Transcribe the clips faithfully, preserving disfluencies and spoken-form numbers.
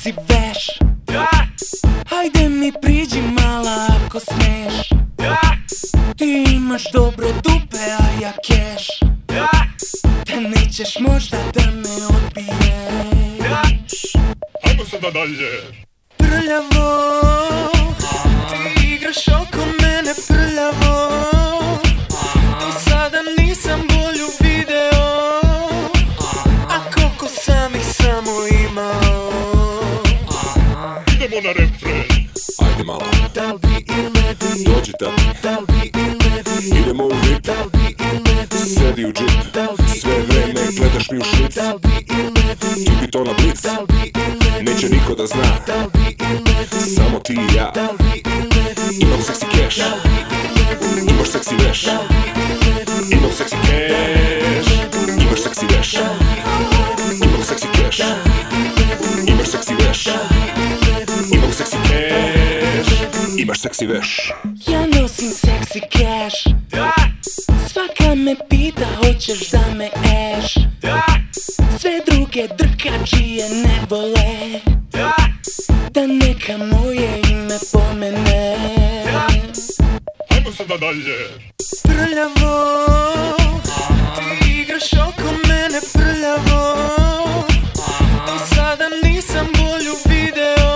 seksi veš. Hajde mi priđi mala ako smeš. Ti imaš dobre dupe, a ja keš. Da nećeš možda da me odbiješ. Hajmo sada dalje. Prljavo, ti igraš oko mene prljavo. Do sada nisam bolju video, a koliko sam ih samo imao. Idemo na refren. Ajde malo, Dal bi ili ne bi, dođi tati, dal bi ili ne bi, idemo u vip, dal bi ili ne bi, sedi u džip, sve vreme gledaš mi u šlic, dal bi ili ne bi, ti bi to na blic, dal bi ili ne bi, neće niko da zna, dal bi ili ne bi, samo ti i ja. dal bi ili ne bi, Imam seksi keš, dal bi ili ne bi, imaš seksi veš, dal bi ili ne bi, imam seksi keš, imaš seksi veš, imam seksi keš, imaš seksi veš, imam seksi keš, imaš seksi veš. ja nosim seksi keš. Svaka me pita hoćeš da me eš. Sve druge drkačije ne vole da neka moje ime pomene. Hajmo sada dalje. Prljavo, ti igraš oko mene prljavo. Do sada nisam bolju video,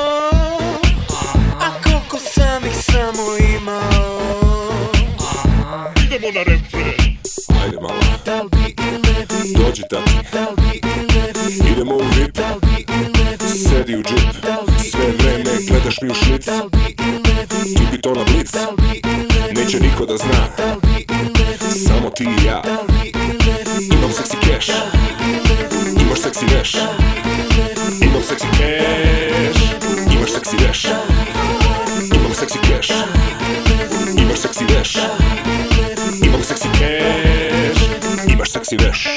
a koliko sam ih samo imao. Idemo na refren. Ajde malo, Dal bi ili ne bi, dođi tati, dal bi ili ne bi, idemo u vip, dal bi ili ne bi, sedi u džip, sve vreme gledaš mi u šlic, dal bi ili ne bi, ti bi to na blic, dal bi ili ne bi, neće niko da zna, dal bi ili ne bi, samo ti i ja. dal bi ili ne bi, Imam seksi keš, dal bi ili ne bi, imaš seksi veš, dal bi ili ne bi, imam seksi keš, imaš seksi veš, imam seksi keš, imaš seksi veš, imam seksi keš, imaš seksi veš.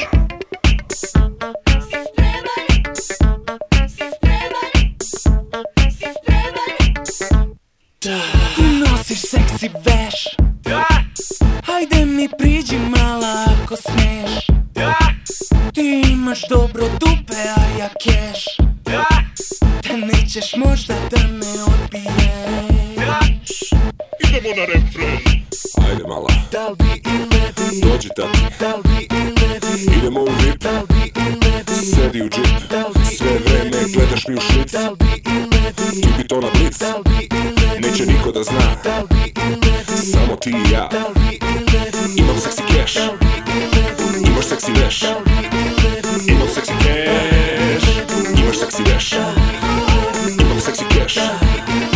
ti nosiš seksi veš. Hajde mi priđi mala ako smeš. Ti imaš dobro dupe, a ja keš. Da nećeš možda da me odbiješ. Idemo na refren. Ajde mala, Dal bi ili ne bi, dođi tati, dal bi ili ne bi, idemo u vip, dal bi ili ne bi, sedi u džip, sve vreme gledaš mi u šlic, dal bi ili ne bi, ti bi to na blic, dal bi ili ne bi, neće niko da zna, dal bi ili ne bi, samo ti i ja. dal bi ili ne bi, Imam seksi keš, dal bi ili ne bi, imaš seksi veš, dal bi ili ne bi, imam seksi keš, imaš seksi veš, imam seksi keš,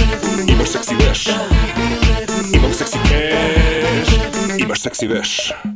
imaš seksi veš, imam seksi keš, imaš seksi veš.